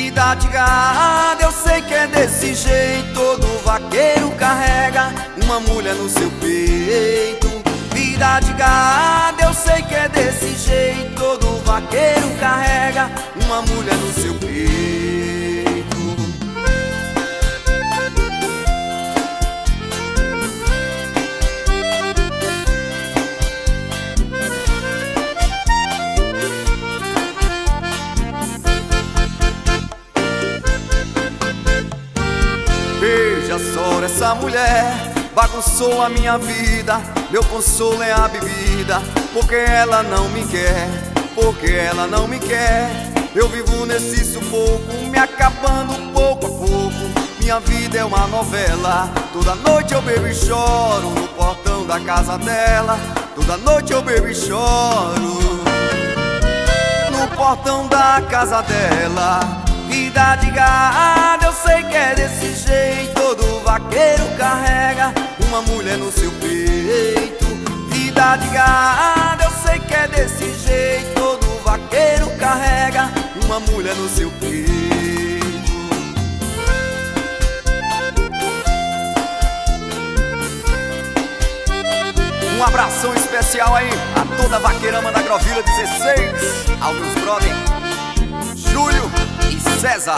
Vida de gado, eu sei que é desse jeito. Todo vaqueiro carrega uma mulher no seu peito. Vida de gado, eu sei que é desse jeito. Todo vaqueiro carrega uma mulher no seu peito. Veja só, essa mulher bagunçou a minha vida. Meu consolo é a bebida, porque ela não me quer, porque ela não me quer. Eu vivo nesse sufoco, me acabando pouco a pouco. Minha vida é uma novela. Toda noite eu bebo e choro no portão da casa dela. Toda noite eu bebo e choro no portão da casa dela. Vida de gado, eu sei que é desse jeito. Todo vaqueiro carrega uma mulher no seu peito. Vida de gado, eu sei que é desse jeito. Todo vaqueiro carrega uma mulher no seu peito. Um abração especial aí a toda a vaqueirama da Agrovila 16, aos meus brother Júlio e César.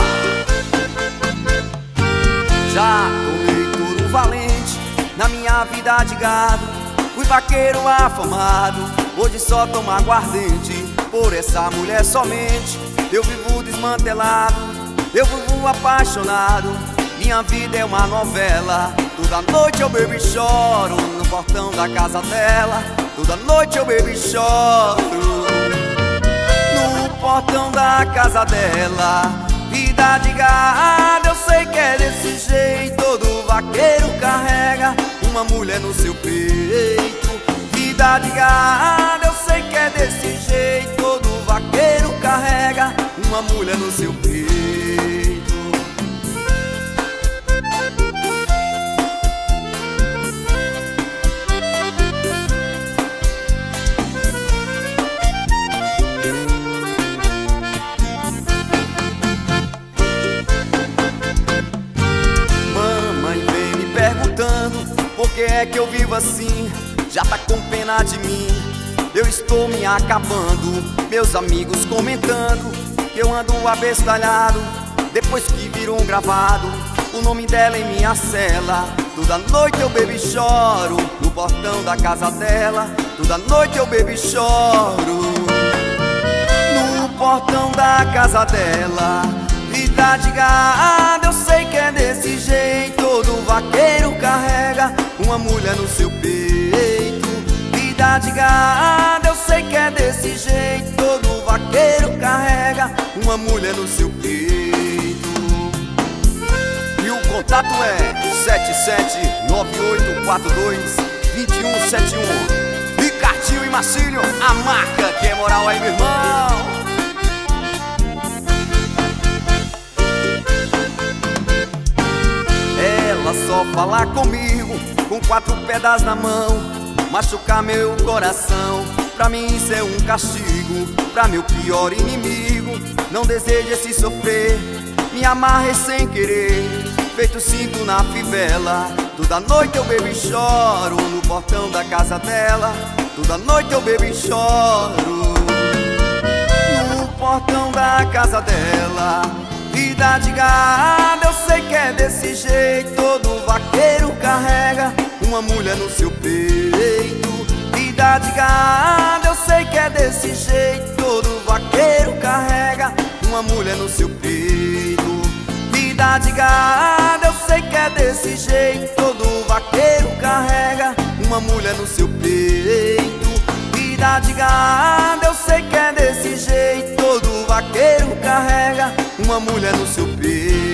Já tomei touro valente na minha vida de gado. Fui vaqueiro afamado, hoje só tomo aguardente. Por essa mulher somente eu vivo desmantelado, eu vivo apaixonado. Minha vida é uma novela. Toda noite eu bebo e choro no portão da casa dela. Toda noite eu bebo e choro no portão da casa dela. Vida de gado, eu sei que é desse jeito. Todo vaqueiro carrega uma mulher no seu peito. Vida de gado, eu sei que é desse jeito. Todo vaqueiro carrega uma mulher no seu peito. Por que é que eu vivo assim? Já tá com pena de mim. Eu estou me acabando. Meus amigos comentando que eu ando abestalhado. Depois que virou um gravado o nome dela em minha cela. Toda noite eu bebo e choro no portão da casa dela. Toda noite eu bebo e choro no portão da casa dela. Vida de gado, eu sei que é desse jeito. Todo vaqueiro carrega uma mulher no seu peito. Vida de gado, eu sei que é desse jeito. Todo vaqueiro carrega uma mulher no seu peito. E o contato é 7798422171. Ricardinho e Marcílio, a marca que é moral aí, meu irmão. Ela só fala comigo com 4 pedras na mão, machucar meu coração. Pra mim isso é um castigo, pra meu pior inimigo. Não deseja se sofrer, me amarre sem querer, feito cinto na fivela. Toda noite eu bebo e choro no portão da casa dela. Toda noite eu bebo e choro no portão da casa dela. Vida de gado, eu sei que é desse jeito. Todo vaqueiro carrega uma mulher no seu peito. Vida de gado, eu sei que é desse jeito. Todo vaqueiro carrega uma mulher no seu peito. Vida de gado, eu sei que é desse jeito. Todo vaqueiro carrega uma mulher no seu peito. Vida de gado, eu sei que é desse jeito. Todo vaqueiro carrega uma mulher no seu peito.